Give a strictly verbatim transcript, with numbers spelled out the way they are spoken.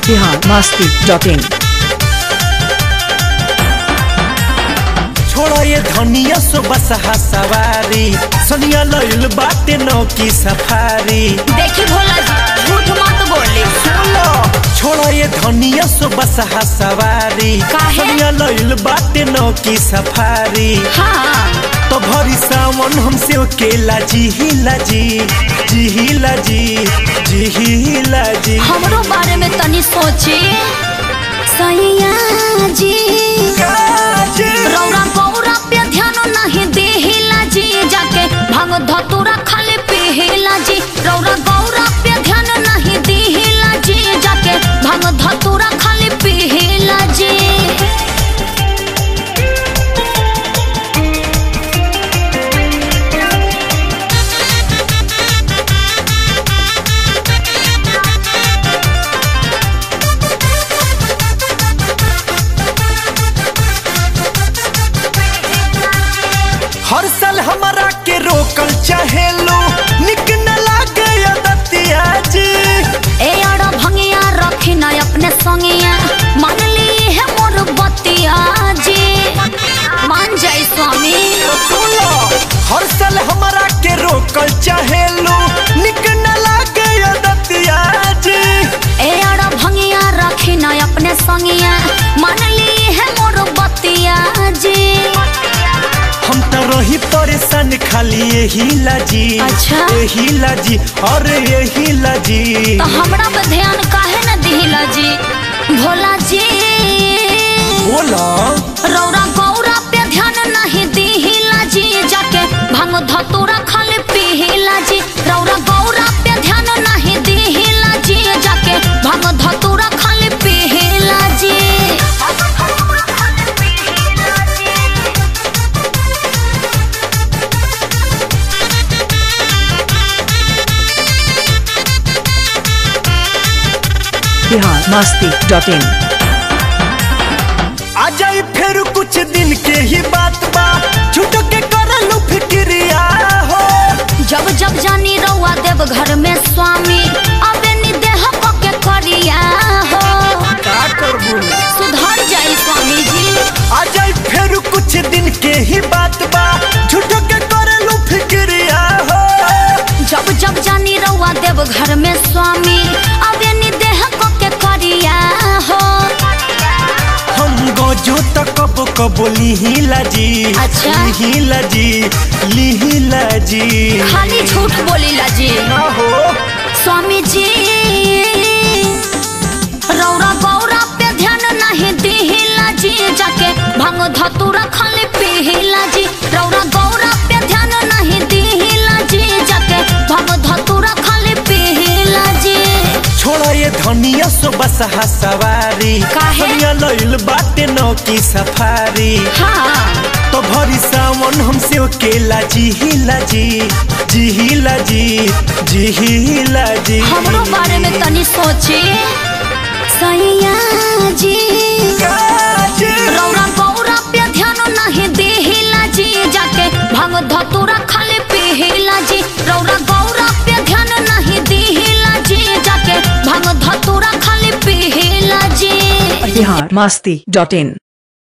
Bihar Masti dot इन। छोड़ा ये धनिया सो बसहा सवारी सनिया लइल बाटे नौ की सफारी। देखी भोला जी झूठ मत बोले। छोड़ा ये धनिया सो बसहा सवारी सनिया लइल बाटे नौ की सफारी। हाँ तो भरी सावन हमसे केला जी हिला जी जी हिला जी जी हिला जी। हमरो बारे में तनी सोची सैया जी रौरा गौरा पे ध्यान नहीं देहिला जी जाके भांग धतूरा खाली पीहिला जी। रौरा गौरा पे ध्यान नहीं देहिला जी जाके भांग धतूरा खाली पीहिला जी। हर साल हमारा के रोकल चाहेलो निक न लागे दतिया जी। ए आड़ा भंगिया रखी ना अपने संगिया मान ली है मोर बतिया जी। मान जाई स्वामी। हर साल हमारा के रोकल चाहेलो निक न लागे दतिया जी। ए आड़ा भंगिया रखी ना अपने संगिया मान ली है मोर बतिया जी। हम तो रही परेशान खाली यही लाजी। अच्छा यही लाजी और यही लाजी। तो हमरा पे ध्यान काहे न दिहिला जी भोला जी। बोला रौरा गौरा पे ध्यान नहीं दिहिला जी जाके भांग धतूरा खाली पीहिला जी। रौरा गौरा पे ध्यान नहीं दिहिला जी जाके भांग धतूरा खाली पीहिला जी। Bihar Masti dot in. आ जाई फिर कुछ दिन के ही बात बा छुटो के कर लू फिक्रिया हो। जब जब जानी रउआ देव घर में स्वामी अबे नी देह के करिया हो। का करबू सुधर जाई स्वामी जी। आ जाई फिर कुछ दिन के ही बात बा छुटो के कर लू फिक्रिया हो। जब जब जानी रउआ देव घर में स्वामी अबे नी देह के करिया हो। हम गोजो तक कब कब लिहिला जी। अच्छा लिहिला जी लिहिला जी। खाली झूठ बोलीला जी ना हो स्वामी जी। रौरा गौरा पे ध्यान नहीं दिहिला जी जाके भांग धतूरा खाली पीहिला जी। रौरा गौरा पे ध्यान नहीं दिहिला जी जाके भांग धतूरा खाली पीहिला जी। छोड़ा ये धनिया सो बसहा सवारी सनिया लइल बाटे नौ की सफारी। हाँ तो भरी सावन हमसे केला जी हिला जी जी हिला जी जी हिला जी। हमरो बारे में तनी सोची सैया जी रौरा गौरा पे ध्यान नहीं देहिला जी जाके भांग धतूरा खाली पीहिला जी। रौरा गौरा पे ध्यान नहीं देहिला जी जाके भांग धतूरा खाली पीहिला जी। बिहार मस्ती डॉट इन।